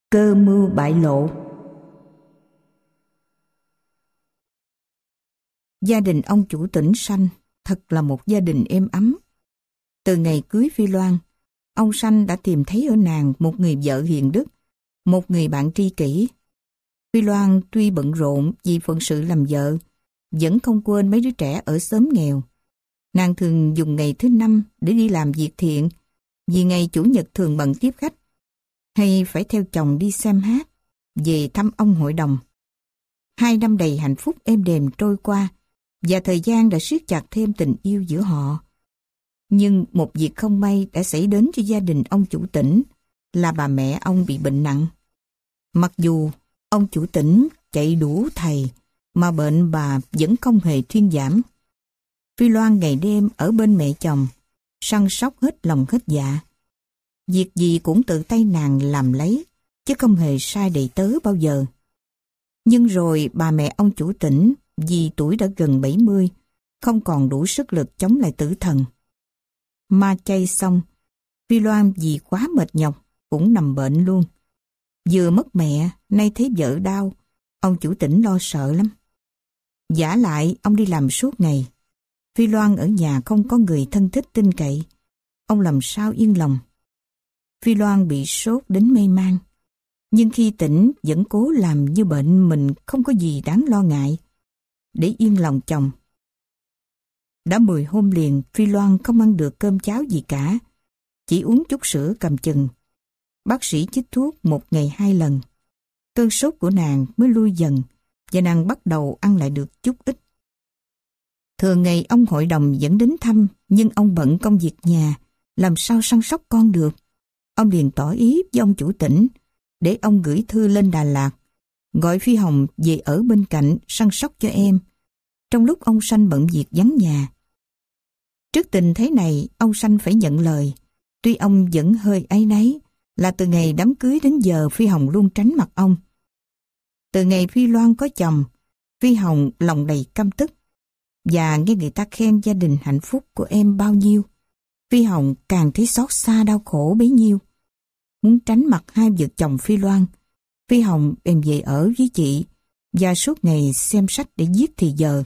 Cơ mưu bại lộ. Gia đình ông chủ tỉnh Sanh thật là một gia đình êm ấm. Từ ngày cưới Phi Loan, ông Sanh đã tìm thấy ở nàng một người vợ hiền đức, một người bạn tri kỷ. Phi Loan tuy bận rộn vì phận sự làm vợ, vẫn không quên mấy đứa trẻ ở xóm nghèo. Nàng thường dùng ngày thứ Năm để đi làm việc thiện, vì ngày Chủ nhật thường bận tiếp khách, hay phải theo chồng đi xem hát, về thăm ông hội đồng. 2 năm đầy hạnh phúc êm đềm trôi qua, và thời gian đã siết chặt thêm tình yêu giữa họ. Nhưng một việc không may đã xảy đến cho gia đình ông chủ tỉnh, là bà mẹ ông bị bệnh nặng. Mặc dù ông chủ tỉnh chạy đủ thầy, mà bệnh bà vẫn không hề thuyên giảm. Phi Loan ngày đêm ở bên mẹ chồng, săn sóc hết lòng hết dạ. Việc gì cũng tự tay nàng làm lấy, chứ không hề sai đầy tớ bao giờ. Nhưng rồi bà mẹ ông chủ tỉnh, vì tuổi đã gần 70, không còn đủ sức lực chống lại tử thần. Ma chay xong, Phi Loan vì quá mệt nhọc, cũng nằm bệnh luôn. Vừa mất mẹ, nay thấy vợ đau, ông chủ tỉnh lo sợ lắm. Vả lại, ông đi làm suốt ngày. Phi Loan ở nhà không có người thân thích tin cậy. Ông làm sao yên lòng. Phi Loan bị sốt đến mê man. Nhưng khi tỉnh vẫn cố làm như bệnh mình không có gì đáng lo ngại, để yên lòng chồng. Đã 10 hôm liền Phi Loan không ăn được cơm cháo gì cả, chỉ uống chút sữa cầm chừng. Bác sĩ chích thuốc 1 ngày 2 lần. Cơn sốt của nàng mới lui dần, và nàng bắt đầu ăn lại được chút ít. Thường ngày ông hội đồng vẫn đến thăm, nhưng ông bận công việc nhà, làm sao săn sóc con được. Ông liền tỏ ý với ông chủ tỉnh, để ông gửi thư lên Đà Lạt, gọi Phi Hồng về ở bên cạnh săn sóc cho em, trong lúc ông Sanh bận việc vắng nhà. Trước tình thế này, ông Sanh phải nhận lời, tuy ông vẫn hơi áy náy, là từ ngày đám cưới đến giờ Phi Hồng luôn tránh mặt ông. Từ ngày Phi Loan có chồng, Phi Hồng lòng đầy căm tức, và nghe người ta khen gia đình hạnh phúc của em bao nhiêu, Phi Hồng càng thấy xót xa đau khổ bấy nhiêu. Muốn tránh mặt hai vợ chồng Phi Loan, Phi Hồng bèn về ở với chị, và suốt ngày xem sách để giết thì giờ.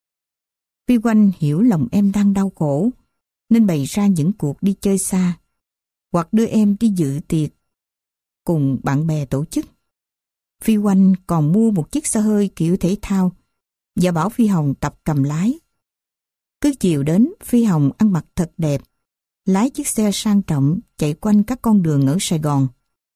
Phi Oanh hiểu lòng em đang đau khổ, nên bày ra những cuộc đi chơi xa, hoặc đưa em đi dự tiệc cùng bạn bè tổ chức. Phi Oanh còn mua một chiếc xe hơi kiểu thể thao, và bảo Phi Hồng tập cầm lái. Cứ chiều đến, Phi Hồng ăn mặc thật đẹp, lái chiếc xe sang trọng chạy quanh các con đường ở Sài Gòn.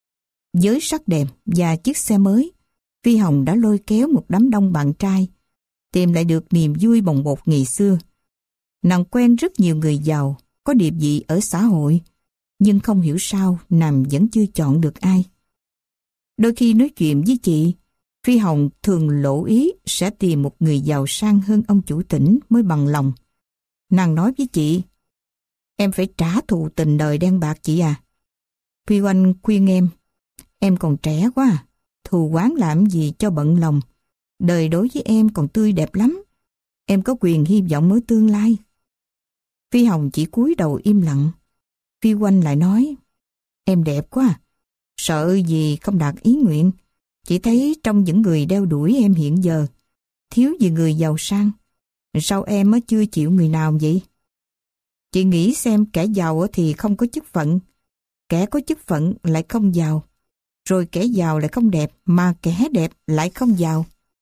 Với sắc đẹp và chiếc xe mới, Phi Hồng đã lôi kéo một đám đông bạn trai, tìm lại được niềm vui bồng bột ngày xưa. Nàng quen rất nhiều người giàu, có địa vị ở xã hội, nhưng không hiểu sao nàng vẫn chưa chọn được ai. Đôi khi nói chuyện với chị, Phi Hồng thường lộ ý sẽ tìm một người giàu sang hơn ông chủ tỉnh mới bằng lòng. Nàng nói với chị, em phải trả thù tình đời đen bạc chị à. Phi Oanh khuyên em còn trẻ quá à, thù oán làm gì cho bận lòng. Đời đối với em còn tươi đẹp lắm, em có quyền hy vọng ở tương lai. Phi Hồng chỉ cúi đầu im lặng. Phi Oanh lại nói, em đẹp quá à, sợ gì không đạt ý nguyện. Chị thấy trong những người đeo đuổi em hiện giờ, thiếu gì người giàu sang. Sao em mới chưa chịu người nào vậy? Chị nghĩ xem, kẻ giàu thì không có chức phận, kẻ có chức phận lại không giàu, rồi kẻ giàu lại không đẹp, mà kẻ đẹp lại không giàu.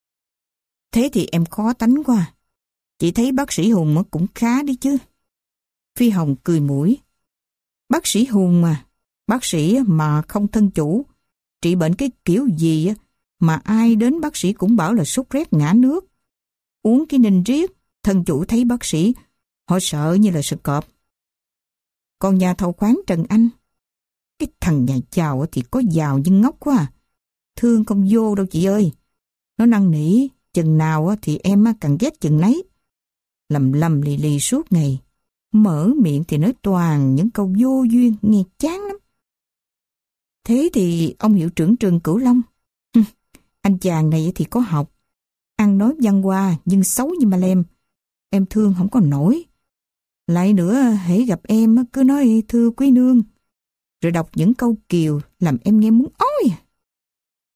Thế thì em khó tánh quá. Chị thấy bác sĩ Hùng cũng khá đi chứ. Phi Hồng cười mũi. Bác sĩ Hùng mà, bác sĩ mà không thân chủ, trị bệnh cái kiểu gì mà ai đến bác sĩ cũng bảo là sốt rét ngã nước. Uống cái ninh riết, thân chủ thấy bác sĩ, họ sợ như là sợ cọp. Còn nhà thầu khoáng Trần Anh, cái thằng nhà giàu thì có giàu nhưng ngốc quá à. Thương không vô đâu chị ơi. Nó năn nỉ, chừng nào thì em càng ghét chừng nấy. Lầm lầm lì lì suốt ngày, mở miệng thì nói toàn những câu vô duyên, nghe chán lắm. Thế thì ông hiệu trưởng trường Cửu Long, anh chàng này thì có học, ăn nói văn hoa nhưng xấu như ma lem. Em thương không có nổi. Lại nữa, hễ gặp em cứ nói thưa quý nương, rồi đọc những câu kiều làm em nghe muốn ói.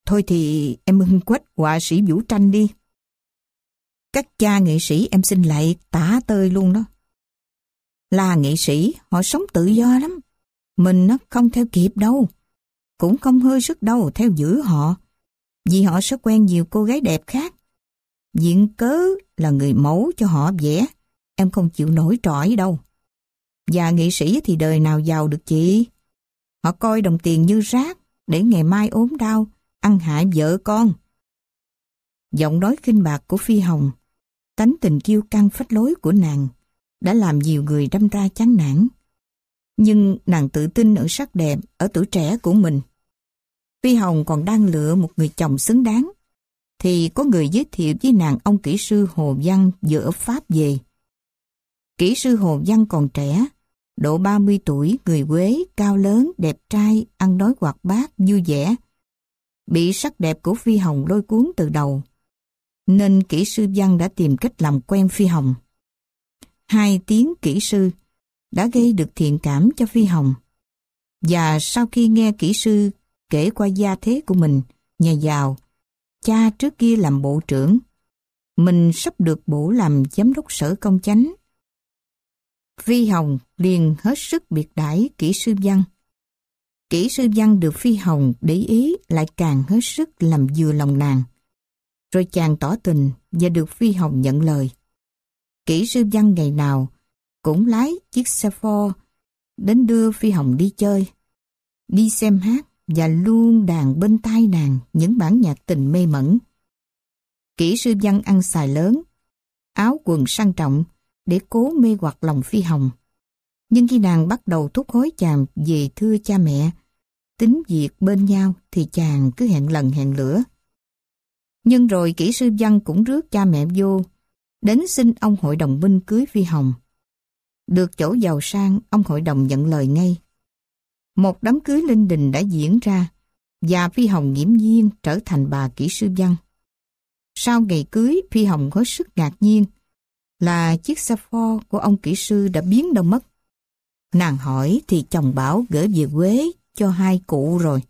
Thôi thì em ưng quách họa sĩ Vũ Tranh đi. Các cha nghệ sĩ em xin lại tả tơi luôn đó. Là nghệ sĩ, họ sống tự do lắm. Mình nó không theo kịp đâu. Cũng không hơi sức đâu theo giữ họ. Vì họ sẽ quen nhiều cô gái đẹp khác. Viện cớ là người mẫu cho họ vẽ. Em không chịu nổi trọi đâu. Và nghệ sĩ thì đời nào giàu được chị. Họ coi đồng tiền như rác để ngày mai ốm đau, ăn hại vợ con. Giọng nói khinh bạc của Phi Hồng, tánh tình kiêu căng phách lối của nàng đã làm nhiều người đâm ra chán nản. Nhưng nàng tự tin ở sắc đẹp, ở tuổi trẻ của mình. Phi Hồng còn đang lựa một người chồng xứng đáng, thì có người giới thiệu với nàng ông kỹ sư Hồ Văn vừa ở Pháp về. Kỹ sư Hồ Văn còn trẻ, độ 30 tuổi, người Quế, cao lớn, đẹp trai, ăn nói hoạt bát, vui vẻ. Bị sắc đẹp của Phi Hồng lôi cuốn từ đầu, nên kỹ sư Văn đã tìm cách làm quen Phi Hồng. 2 tiếng kỹ sư đã gây được thiện cảm cho Phi Hồng. Và sau khi nghe kỹ sư kể qua gia thế của mình, nhà giàu, cha trước kia làm bộ trưởng, mình sắp được bổ làm giám đốc sở công chánh, Phi Hồng liền hết sức biệt đãi kỹ sư Văn. Kỹ sư Văn được Phi Hồng để ý lại càng hết sức làm vừa lòng nàng. Rồi chàng tỏ tình và được Phi Hồng nhận lời. Kỹ sư Văn ngày nào cũng lái chiếc xe Ford đến đưa Phi Hồng đi chơi, đi xem hát và luôn đàn bên tai nàng những bản nhạc tình mê mẩn. Kỹ sư Văn ăn xài lớn, áo quần sang trọng để cố mê hoặc lòng Phi Hồng. Nhưng khi nàng bắt đầu thúc hối chàng về thưa cha mẹ, tính việc bên nhau thì chàng cứ hẹn lần hẹn lữa. Nhưng rồi kỹ sư Văn cũng rước cha mẹ vô, đến xin ông hội đồng minh cưới Phi Hồng. Được chỗ giàu sang, ông hội đồng nhận lời ngay. Một đám cưới linh đình đã diễn ra, và Phi Hồng nghiễm nhiên trở thành bà kỹ sư Văn. Sau ngày cưới, Phi Hồng hết sức ngạc nhiên là chiếc xe Ford của ông kỹ sư đã biến đâu mất. Nàng hỏi thì chồng bảo gửi về Quế cho 2 cụ rồi.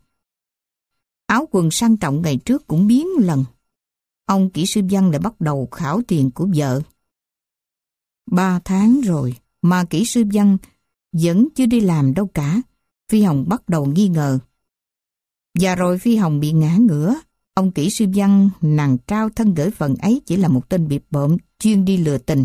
Áo quần sang trọng ngày trước cũng biến lần. Ông kỹ sư Văn lại bắt đầu khảo tiền của vợ. 3 tháng rồi mà kỹ sư Văn vẫn chưa đi làm đâu cả. Phi Hồng bắt đầu nghi ngờ. Và rồi Phi Hồng bị ngã ngửa. Ông kỹ sư Văn nàng trao thân gửi phận ấy chỉ là một tên bịp bợm chuyên đi lừa tình.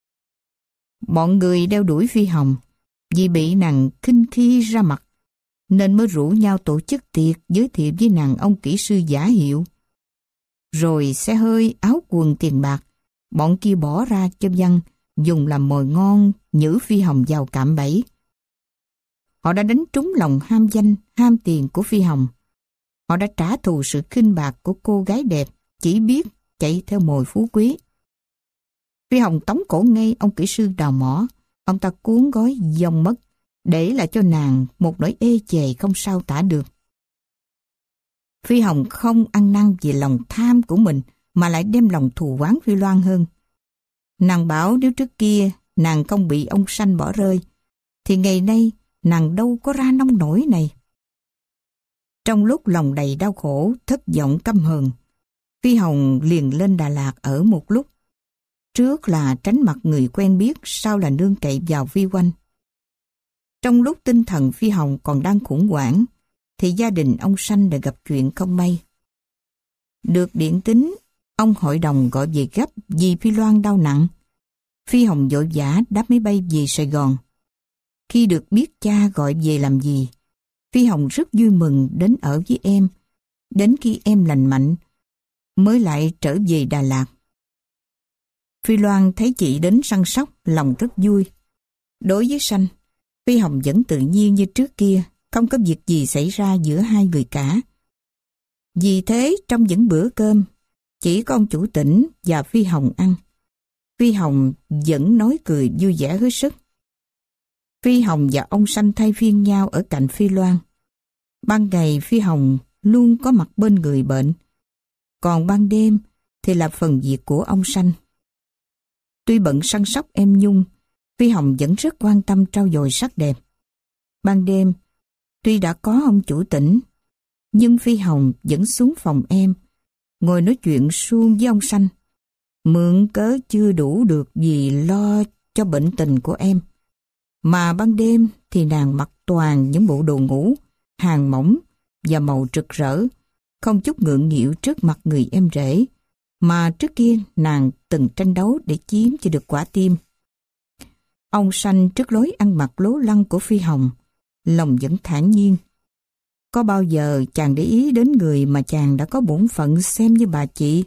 Bọn người đeo đuổi Phi Hồng vì bị nàng khinh khi ra mặt, nên mới rủ nhau tổ chức tiệc giới thiệu với nàng ông kỹ sư giả hiệu. Rồi xe hơi, áo quần, tiền bạc, bọn kia bỏ ra cho Văn dùng làm mồi ngon nhử Phi Hồng vào cạm bẫy. Họ đã đánh trúng lòng ham danh, ham tiền của Phi Hồng. Họ đã trả thù sự khinh bạc của cô gái đẹp chỉ biết chạy theo mồi phú quý. Phi Hồng tống cổ ngay ông kỹ sư đào mỏ. Ông ta cuốn gói dông mất, để lại cho nàng một nỗi ê chề không sao tả được. Phi Hồng không ăn năn vì lòng tham của mình, mà lại đem lòng thù oán Phi Loan hơn. Nàng bảo nếu trước kia nàng không bị ông sanh bỏ rơi, thì ngày nay nàng đâu có ra nông nổi này. Trong lúc lòng đầy đau khổ, thất vọng căm hờn, Phi Hồng liền lên Đà Lạt ở một lúc. Trước là tránh mặt người quen biết, sau là nương cậy vào vi quanh. Trong lúc tinh thần Phi Hồng còn đang khủng hoảng, thì gia đình ông sanh đã gặp chuyện không may. Được điện tín, ông hội đồng gọi về gấp vì Phi Loan đau nặng. Phi Hồng vội vã đáp máy bay về Sài Gòn. Khi được biết cha gọi về làm gì, Phi Hồng rất vui mừng đến ở với em. Đến khi em lành mạnh, mới lại trở về Đà Lạt. Phi Loan thấy chị đến săn sóc, lòng rất vui. Đối với Sanh, Phi Hồng vẫn tự nhiên như trước kia, không có việc gì xảy ra giữa hai người cả. Vì thế, trong những bữa cơm, chỉ có ông chủ tỉnh và Phi Hồng ăn. Phi Hồng vẫn nói cười vui vẻ hết sức. Phi Hồng và ông Sanh thay phiên nhau ở cạnh Phi Loan. Ban ngày Phi Hồng luôn có mặt bên người bệnh, còn ban đêm thì là phần việc của ông Sanh. Tuy bận săn sóc em Nhung, Phi Hồng vẫn rất quan tâm trau dồi sắc đẹp. Ban đêm, tuy đã có ông chủ tỉnh, Nhưng Phi Hồng vẫn xuống phòng em, ngồi nói chuyện suông với ông Sanh. Mượn cớ chưa đủ được vì lo cho bệnh tình của em. Mà ban đêm thì nàng mặc toàn những bộ đồ ngủ, hàng mỏng và màu rực rỡ, không chút ngượng nghịu trước mặt người em rể, mà trước kia nàng từng tranh đấu để chiếm cho được quả tim. Ông Sanh trước lối ăn mặc lố lăng của Phi Hồng, lòng vẫn thản nhiên. Có bao giờ chàng để ý đến người mà chàng đã có bổn phận xem như bà chị?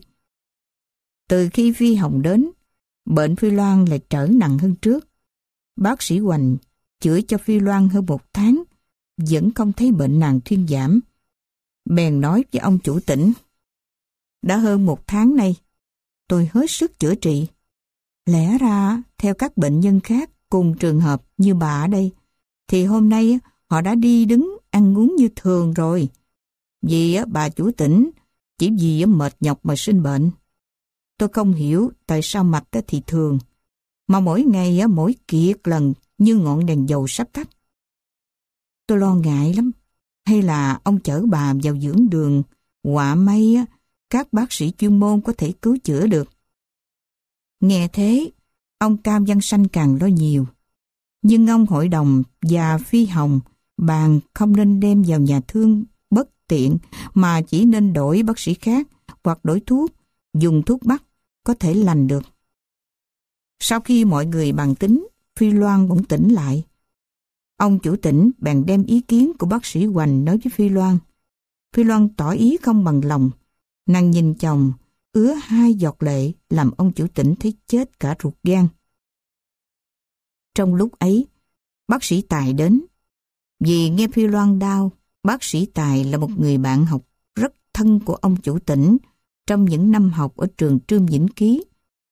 Từ khi Phi Hồng đến, bệnh Phi Loan lại trở nặng hơn trước. Bác sĩ Hoành chữa cho Phi Loan hơn 1 tháng, vẫn không thấy bệnh nàng thuyên giảm. Bèn nói với ông chủ tỉnh: đã hơn 1 tháng nay, tôi hết sức chữa trị. Lẽ ra, theo các bệnh nhân khác cùng trường hợp như bà ở đây, thì hôm nay họ đã đi đứng ăn uống như thường rồi. Vì bà chủ tỉnh chỉ vì mệt nhọc mà sinh bệnh. Tôi không hiểu tại sao mạch thì thường, mà mỗi ngày mỗi kiệt lần như ngọn đèn dầu sắp tắt. Tôi lo ngại lắm. Hay là ông chở bà vào dưỡng đường, họa may các bác sĩ chuyên môn có thể cứu chữa được. Nghe thế, ông Cam Văn Sanh càng lo nhiều. Nhưng ông hội đồng và Phi Hồng bàn không nên đem vào nhà thương bất tiện, mà chỉ nên đổi bác sĩ khác hoặc đổi thuốc, dùng thuốc bắc có thể lành được. Sau khi mọi người bàn tính, Phi Loan bỗng tỉnh lại. Ông chủ tỉnh bèn đem ý kiến của bác sĩ Hoành nói với Phi Loan. Phi Loan tỏ ý không bằng lòng. Nàng nhìn chồng, ứa 2 giọt lệ, làm ông chủ tỉnh thấy chết cả ruột gan. Trong lúc ấy, bác sĩ Tài đến. Vì nghe Phi Loan đau, bác sĩ Tài là một người bạn học rất thân của ông chủ tỉnh trong những năm học ở trường Trương Vĩnh Ký.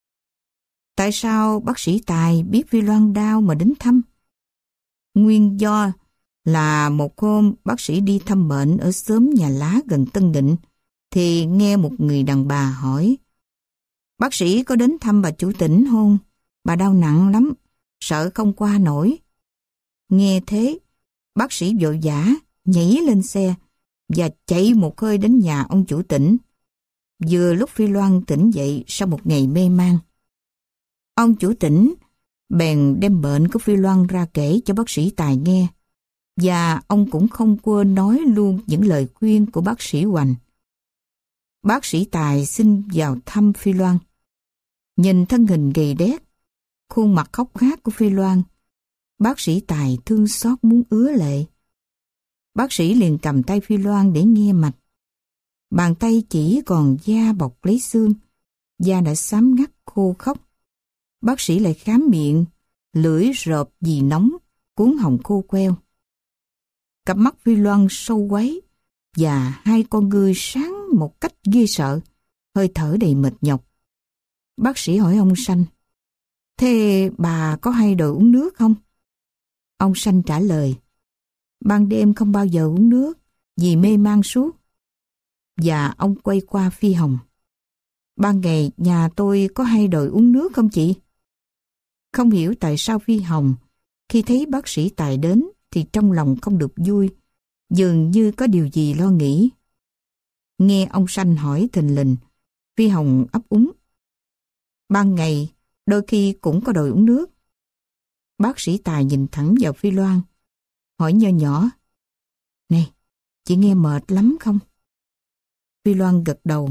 Tại sao bác sĩ Tài biết Phi Loan đau mà đến thăm? Nguyên do là một hôm bác sĩ đi thăm bệnh ở xóm Nhà Lá gần Tân Định, thì nghe một người đàn bà hỏi: bác sĩ có đến thăm bà chủ tỉnh không? Bà đau nặng lắm, sợ không qua nổi. Nghe thế, bác sĩ vội vã nhảy lên xe và chạy một hơi đến nhà ông chủ tỉnh. Vừa lúc Phi Loan tỉnh dậy sau một ngày mê man. Ông chủ tỉnh bèn đem bệnh của Phi Loan ra kể cho bác sĩ Tài nghe, và ông cũng không quên nói luôn những lời khuyên của bác sĩ Hoành. Bác sĩ Tài xin vào thăm Phi Loan. Nhìn thân hình gầy đét, khuôn mặt khóc khát của Phi Loan, bác sĩ Tài thương xót muốn ứa lệ. Bác sĩ liền cầm tay Phi Loan để nghe mạch. Bàn tay chỉ còn da bọc lấy xương, da đã xám ngắt khô khốc. Bác sĩ lại khám miệng, lưỡi rộp vì nóng, cuốn họng khô queo. Cặp mắt Phi Loan sâu quấy và 2 con ngươi sáng một cách ghê sợ, hơi thở đầy mệt nhọc. Bác sĩ hỏi ông Sanh: thế bà có hay đòi uống nước không? Ông Sanh trả lời: ban đêm không bao giờ uống nước vì mê man suốt. Và ông quay qua Phi Hồng: ban ngày nhà tôi có hay đòi uống nước không chị? Không hiểu tại sao Phi Hồng khi thấy bác sĩ Tài đến thì trong lòng không được vui, dường như có điều gì lo nghĩ. Nghe ông Sanh hỏi thình lình, Phi Hồng ấp úng: ban ngày đôi khi cũng có đòi uống nước. Bác sĩ Tài nhìn thẳng vào Phi Loan, hỏi nho nhỏ: này, chị nghe mệt lắm không? Phi Loan gật đầu: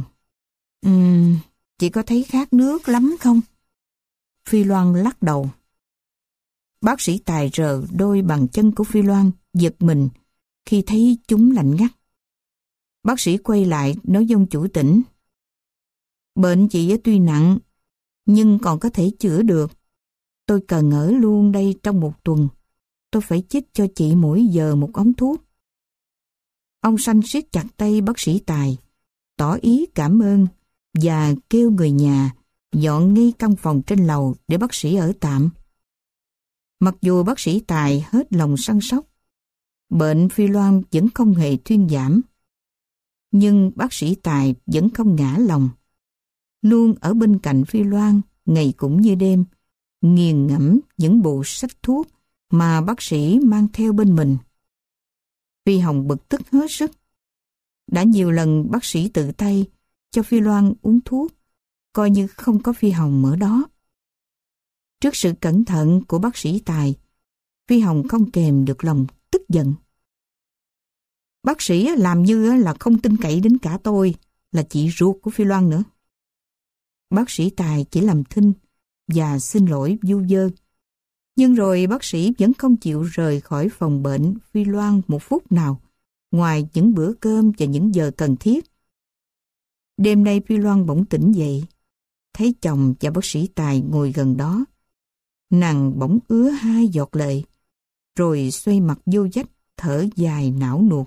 chị có thấy khát nước lắm không? Phi Loan lắc đầu. Bác sĩ Tài rờ đôi bàn chân của Phi Loan, giật mình khi thấy chúng lạnh ngắt. Bác sĩ quay lại nói với ông chủ tỉnh: bệnh chị tuy nặng, nhưng còn có thể chữa được. Tôi cần ở luôn đây trong 1 tuần. Tôi phải chích cho chị mỗi giờ 1 ống thuốc. Ông Sanh siết chặt tay bác sĩ Tài, tỏ ý cảm ơn và kêu người nhà dọn ngay căn phòng trên lầu để bác sĩ ở tạm. Mặc dù bác sĩ Tài hết lòng săn sóc, bệnh Phi Loan vẫn không hề thuyên giảm. Nhưng bác sĩ Tài vẫn không ngã lòng. Luôn ở bên cạnh Phi Loan ngày cũng như đêm, nghiền ngẫm những bộ sách thuốc mà bác sĩ mang theo bên mình. Phi Hồng bực tức hết sức. Đã nhiều lần bác sĩ tự tay cho Phi Loan uống thuốc, coi như không có Phi Hồng ở đó. Trước sự cẩn thận của bác sĩ Tài, Phi Hồng không kềm được lòng tức giận. Bác sĩ làm như là không tin cậy đến cả tôi, là chị ruột của Phi Loan nữa. Bác sĩ Tài chỉ làm thinh và xin lỗi vu vơ. Nhưng rồi bác sĩ vẫn không chịu rời khỏi phòng bệnh Phi Loan một phút nào, ngoài những bữa cơm và những giờ cần thiết. Đêm nay Phi Loan bỗng tỉnh dậy, thấy chồng và bác sĩ Tài ngồi gần đó. Nàng bỗng ứa 2 giọt lệ, rồi xoay mặt vô vách, thở dài não nuột.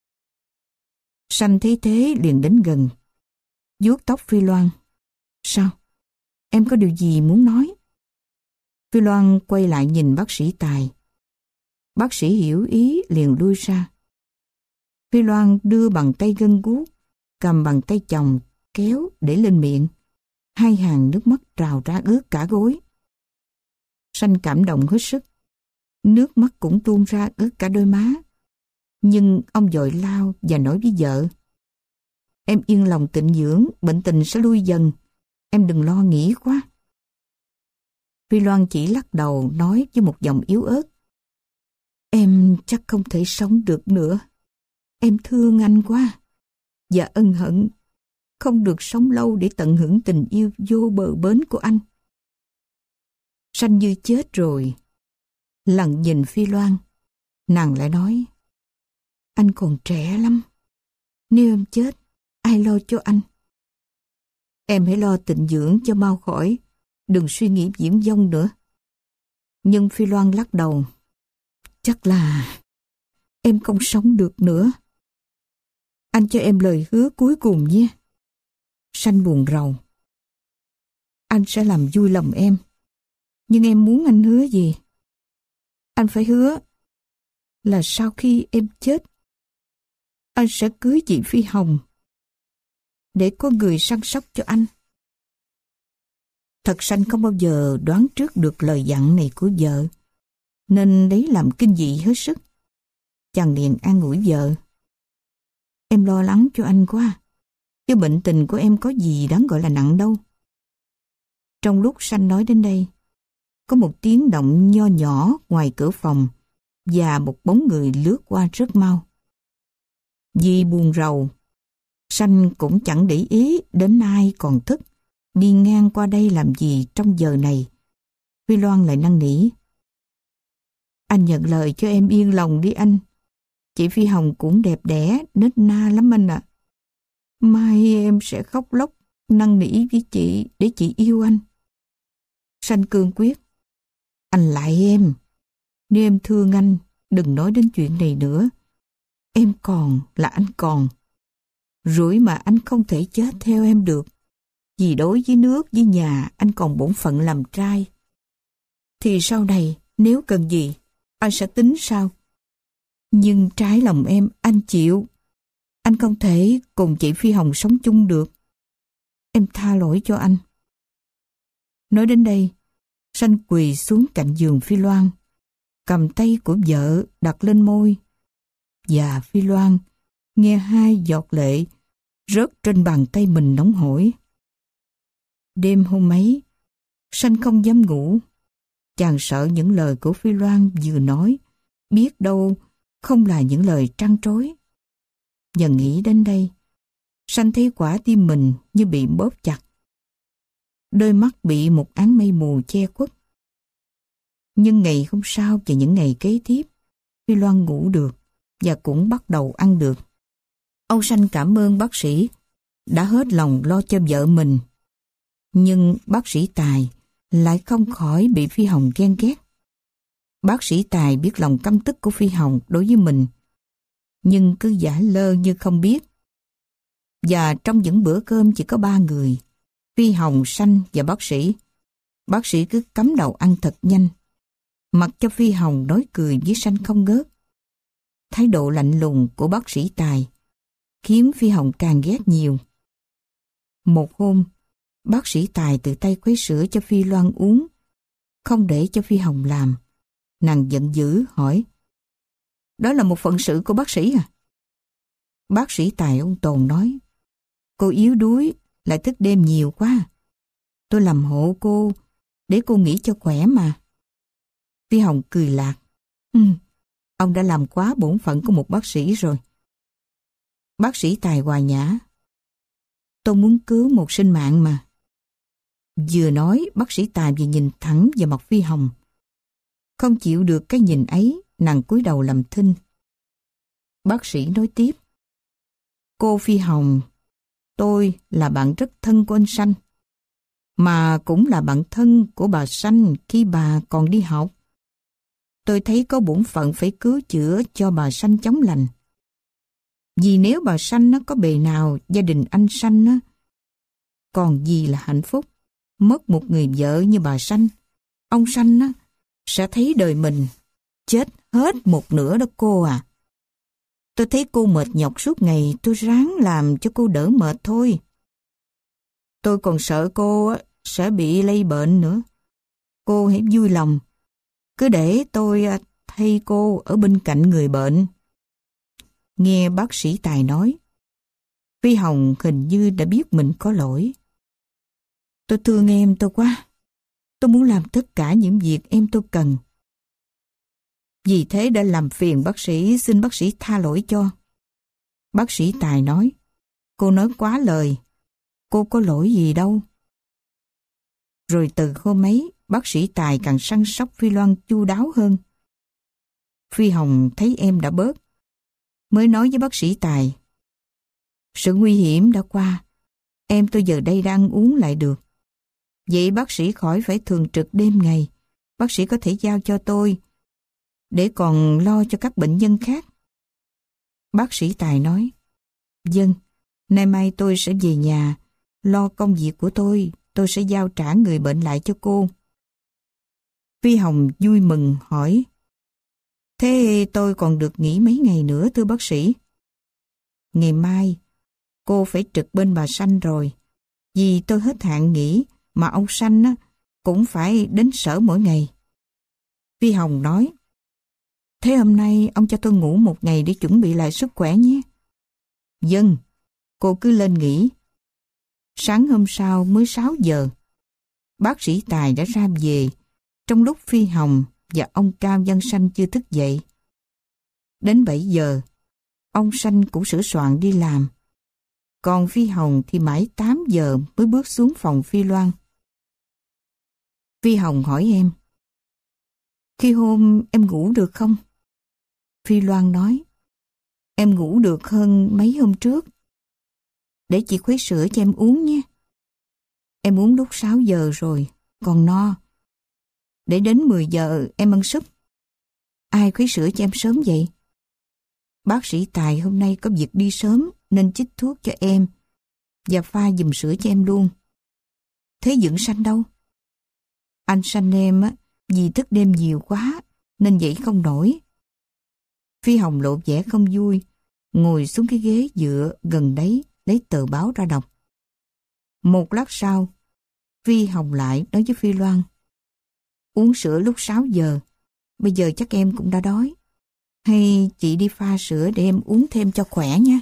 Sanh thấy thế liền đến gần, vuốt tóc Phi Loan. Sao? Em có điều gì muốn nói? Phi Loan quay lại nhìn bác sĩ Tài. Bác sĩ hiểu ý liền lui ra. Phi Loan đưa bàn tay gân guốc, cầm bàn tay chồng kéo để lên miệng. 2 hàng nước mắt trào ra ướt cả gối. Sanh cảm động hết sức. Nước mắt cũng tuôn ra ướt cả đôi má. Nhưng ông vội lau và nói với vợ: Em yên lòng tịnh dưỡng, bệnh tình sẽ lui dần. Em đừng lo nghĩ quá. Phi Loan chỉ lắc đầu nói với một giọng yếu ớt: Em chắc không thể sống được nữa. Em thương anh quá và ân hận không được sống lâu để tận hưởng tình yêu vô bờ bến của anh. Sanh như chết rồi. Lần nhìn Phi Loan, nàng lại nói: Anh còn trẻ lắm. Nếu em chết, ai lo cho anh? Em hãy lo tịnh dưỡng cho mau khỏi, đừng suy nghĩ viển vông nữa. Nhưng Phi Loan lắc đầu: Chắc là em không sống được nữa. Anh cho em lời hứa cuối cùng nhé. Sanh buồn rầu: Anh sẽ làm vui lòng em. Nhưng em muốn anh hứa gì? Anh phải hứa là sau khi em chết, anh sẽ cưới chị Phi Hồng để có người săn sóc cho anh. Thật Sanh không bao giờ đoán trước được lời dặn này của vợ, nên lấy làm kinh dị hết sức. Chàng liền an ủi vợ: Em lo lắng cho anh quá, chứ bệnh tình của em có gì đáng gọi là nặng đâu. Trong lúc Sanh nói đến đây, có một tiếng động nho nhỏ ngoài cửa phòng và một bóng người lướt qua rất mau. Vì buồn rầu, Sanh cũng chẳng để ý đến ai còn thức đi ngang qua đây làm gì trong giờ này. Phi Loan lại năn nỉ: Anh nhận lời cho em yên lòng đi anh. Chị Phi Hồng cũng đẹp đẽ, nết na lắm anh ạ. Mai em sẽ khóc lóc năn nỉ với chị để chị yêu anh. Sanh cương quyết: Anh lại em. Nếu em thương anh, đừng nói đến chuyện này nữa. Em còn là anh còn. Rủi mà anh không thể chết theo em được. Vì đối với nước, với nhà, anh còn bổn phận làm trai. Thì sau này, nếu cần gì, anh sẽ tính sao? Nhưng trái lòng em, anh chịu. Anh không thể cùng chị Phi Hồng sống chung được. Em tha lỗi cho anh. Nói đến đây, Sanh quỳ xuống cạnh giường Phi Loan, cầm tay của vợ đặt lên môi. Và Phi Loan nghe 2 giọt lệ rớt trên bàn tay mình nóng hổi. Đêm hôm ấy, Sanh không dám ngủ. Chàng sợ những lời của Phi Loan vừa nói, biết đâu không là những lời trăn trối. Và nghĩ đến đây, Sanh thấy quả tim mình như bị bóp chặt. Đôi mắt bị một áng mây mù che khuất. Nhưng ngày hôm sau và những ngày kế tiếp, Phi Loan ngủ được và cũng bắt đầu ăn được. Ông Sanh cảm ơn bác sĩ đã hết lòng lo cho vợ mình. Nhưng bác sĩ Tài lại không khỏi bị Phi Hồng ghen ghét. Bác sĩ Tài biết lòng căm tức của Phi Hồng đối với mình, nhưng cứ giả lơ như không biết. Và trong những bữa cơm chỉ có 3 người, Phi Hồng, Sanh và bác sĩ. Bác sĩ cứ cắm đầu ăn thật nhanh, mặc cho Phi Hồng nói cười với Sanh không ngớt. Thái độ lạnh lùng của bác sĩ Tài khiến Phi Hồng càng ghét nhiều. Một hôm, bác sĩ Tài tự tay khuấy sữa cho Phi Loan uống, không để cho Phi Hồng làm. Nàng giận dữ hỏi: Đó là một phận sự của bác sĩ à? Bác sĩ Tài ông Tồn nói, cô yếu đuối, lại thức đêm nhiều quá. Tôi làm hộ cô, để cô nghỉ cho khỏe mà. Phi Hồng cười lạc. Ông đã làm quá bổn phận của một bác sĩ rồi. Bác sĩ Tài hòa nhã. Tôi muốn cứu một sinh mạng mà. Vừa nói, bác sĩ Tài vừa nhìn thẳng vào mặt Phi Hồng. Không chịu được cái nhìn ấy, nàng cúi đầu làm thinh. Bác sĩ nói tiếp. Cô Phi Hồng, tôi là bạn rất thân của anh Sanh, mà cũng là bạn thân của bà Sanh khi bà còn đi học. Tôi thấy có bổn phận phải cứu chữa cho bà Sanh chóng lành. Vì nếu bà Sanh nó có bề nào, gia đình anh Sanh nó còn gì là hạnh phúc. Mất một người vợ như bà Sanh, ông Sanh nó sẽ thấy đời mình chết hết một nửa đó cô à. Tôi thấy cô mệt nhọc suốt ngày, tôi ráng làm cho cô đỡ mệt thôi. Tôi còn sợ cô sẽ bị lây bệnh nữa. Cô hãy vui lòng, cứ để tôi thay cô ở bên cạnh người bệnh. Nghe bác sĩ Tài nói, Phi Hồng hình như đã biết mình có lỗi. Tôi thương em tôi quá. Tôi muốn làm tất cả những việc em tôi cần. Vì thế đã làm phiền bác sĩ, xin bác sĩ tha lỗi cho. Bác sĩ Tài nói, cô nói quá lời. Cô có lỗi gì đâu. Rồi từ hôm ấy, bác sĩ Tài càng săn sóc Phi Loan chu đáo hơn. Phi Hồng thấy em đã bớt, mới nói với bác sĩ Tài, sự nguy hiểm đã qua, em tôi giờ đây đang uống lại được. Vậy bác sĩ khỏi phải thường trực đêm ngày, bác sĩ có thể giao cho tôi, để còn lo cho các bệnh nhân khác. Bác sĩ Tài nói, vâng, nay mai tôi sẽ về nhà, lo công việc của tôi sẽ giao trả người bệnh lại cho cô. Phi Hồng vui mừng hỏi, thế tôi còn được nghỉ mấy ngày nữa thưa bác sĩ? Ngày mai, cô phải trực bên bà Sanh rồi, vì tôi hết hạn nghỉ, mà ông Sanh cũng phải đến sở mỗi ngày. Phi Hồng nói, thế hôm nay ông cho tôi ngủ một ngày để chuẩn bị lại sức khỏe nhé. Vâng, cô cứ lên nghỉ. Sáng hôm sau mới 6 giờ, bác sĩ Tài đã ra về, trong lúc Phi Hồng và ông Cao Văn Sanh chưa thức dậy. Đến 7 giờ, ông Sanh cũng sửa soạn đi làm. Còn Phi Hồng thì mãi 8 giờ mới bước xuống phòng Phi Loan. Phi Hồng hỏi em, khi hôm em ngủ được không? Phi Loan nói, em ngủ được hơn mấy hôm trước. Để chị khuấy sữa cho em uống nhé. Em uống lúc 6 giờ rồi, còn no. Để đến 10 giờ em ăn súp. Ai khuấy sữa cho em sớm vậy? Bác sĩ Tài hôm nay có việc đi sớm nên chích thuốc cho em và pha giùm sữa cho em luôn. Thế Dưỡng Sanh đâu? Anh Sanh em vì thức đêm nhiều quá nên dậy không nổi. Phi Hồng lộ vẻ không vui, ngồi xuống cái ghế dựa gần đấy lấy tờ báo ra đọc. Một lát sau, Phi Hồng lại nói với Phi Loan, uống sữa lúc 6 giờ, bây giờ chắc em cũng đã đói. Hay chị đi pha sữa để em uống thêm cho khỏe nha.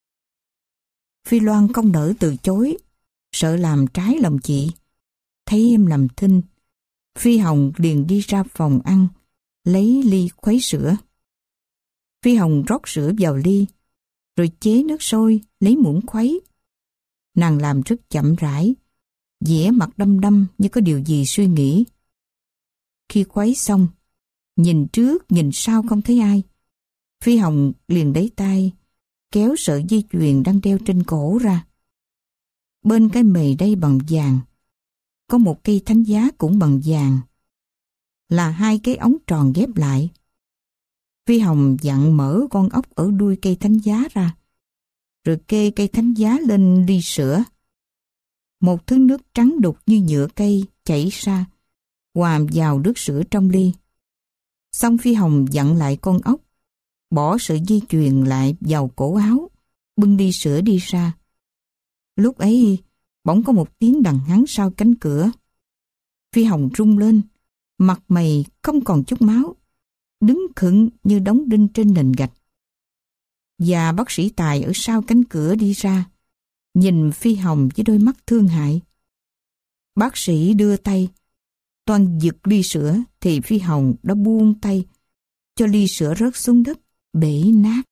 Phi Loan không nỡ từ chối, sợ làm trái lòng chị. Thấy em làm thinh, Phi Hồng liền đi ra phòng ăn, lấy ly khuấy sữa. Phi Hồng rót sữa vào ly, rồi chế nước sôi, lấy muỗng khuấy. Nàng làm rất chậm rãi, vẻ mặt đăm đăm như có điều gì suy nghĩ. Khi khuấy xong, nhìn trước nhìn sau không thấy ai, Phi Hồng liền lấy tay kéo sợi dây chuyền đang đeo trên cổ ra. Bên cái mề đây bằng vàng, có một cây thánh giá cũng bằng vàng, là hai cái ống tròn ghép lại. Phi Hồng vặn mở con ốc ở đuôi cây thánh giá ra, rồi kê cây thánh giá lên ly sữa. Một thứ nước trắng đục như nhựa cây chảy ra, hòa vào nước sữa trong ly. Xong Phi Hồng vặn lại con ốc, bỏ sợi dây chuyền lại vào cổ áo, bưng ly sữa đi ra. Lúc ấy, bỗng có một tiếng đằng hắng sau cánh cửa. Phi Hồng rung lên, mặt mày không còn chút máu, đứng khựng như đóng đinh trên nền gạch. và bác sĩ Tài ở sau cánh cửa đi ra, nhìn Phi Hồng với đôi mắt thương hại. Bác sĩ đưa tay, toan giật ly sữa thì Phi Hồng đã buông tay, cho ly sữa rớt xuống đất, bể nát.